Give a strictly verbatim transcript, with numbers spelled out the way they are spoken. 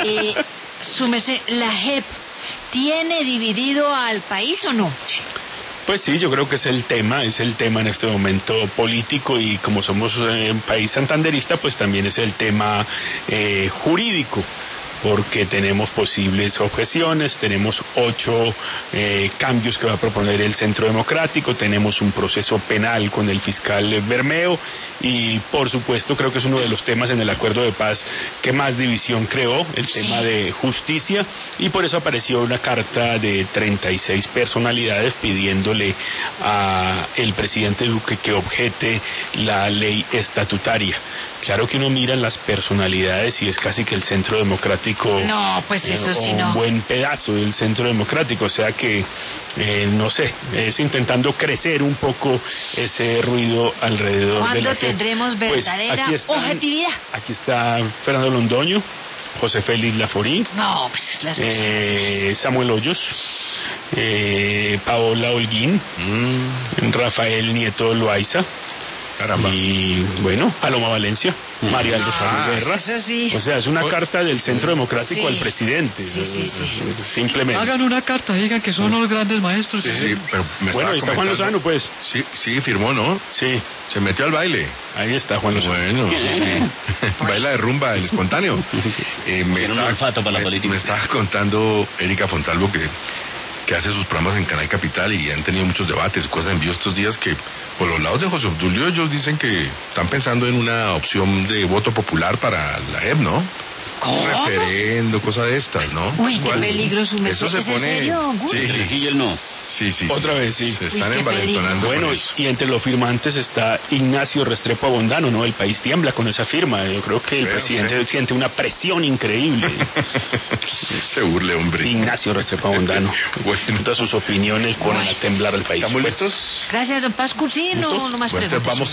Eh, su merced, ¿la J E P tiene dividido al país o no? Pues sí, yo creo que es el tema, es el tema en este momento político, y como somos eh, un país santanderista, pues también es el tema eh, jurídico, porque tenemos posibles objeciones, tenemos ocho eh, cambios que va a proponer el Centro Democrático, tenemos un proceso penal con el fiscal Bermeo, y por supuesto creo que es uno de los temas en el acuerdo de paz que más división creó, el sí. tema de justicia, y por eso apareció una carta de treinta y seis personalidades pidiéndole al presidente Duque que objete la ley estatutaria. Claro que uno mira las personalidades y es casi que el Centro Democrático... No, pues eso eh, sí no. Un buen pedazo del Centro Democrático, o sea que, eh, no sé, es intentando crecer un poco ese ruido alrededor de la... ¿Cuándo tendremos verdadera pues aquí está, objetividad? Aquí está Fernando Londoño, José Félix Laforí, no, pues las eh, Samuel Hoyos, eh, Paola Holguín, mm. Rafael Nieto Loaiza. Caramba. Y bueno, Paloma Valencia, María Aldo ah, Guerra. Eso sí. O sea, es una carta del Centro Democrático sí. al presidente. Sí, sí, sí. Simplemente. Hagan una carta, digan que son los grandes maestros. Sí, sí, pero me bueno, ahí está Juan Lozano, pues. Sí, sí, firmó, ¿no? Sí. Se metió al baile. Ahí está Juan Lozano. Bueno, sí, sí. Baila de rumba, el espontáneo. Eh, me, Tiene un olfato para la me, política. me estaba contando Erika Fontalvo que, que hace sus programas en Canal Capital y han tenido muchos debates, cosas en vivo estos días que... Por los lados de José Obdulio, ellos dicen que están pensando en una opción de voto popular para la J E P, ¿no? ¿Cómo? Un referendo, cosas de estas, ¿no? Uy, qué peligro su merced. Eso se pone... ¿En serio? Sí, sí, él no. Sí, sí. Otra sí. vez, sí. Se están Uy, envalentonando. Bueno, y entre los firmantes está Ignacio Restrepo Abondano, ¿no? El país tiembla con esa firma. Yo creo que el Vea presidente usted. siente una presión increíble. Se burle, hombre. Ignacio Restrepo Abondano. Bueno. Todas sus opiniones ponen a temblar al país. ¿Estamos listos? Gracias, don Pascu. Sí, no, no más Bueno, preguntas. vamos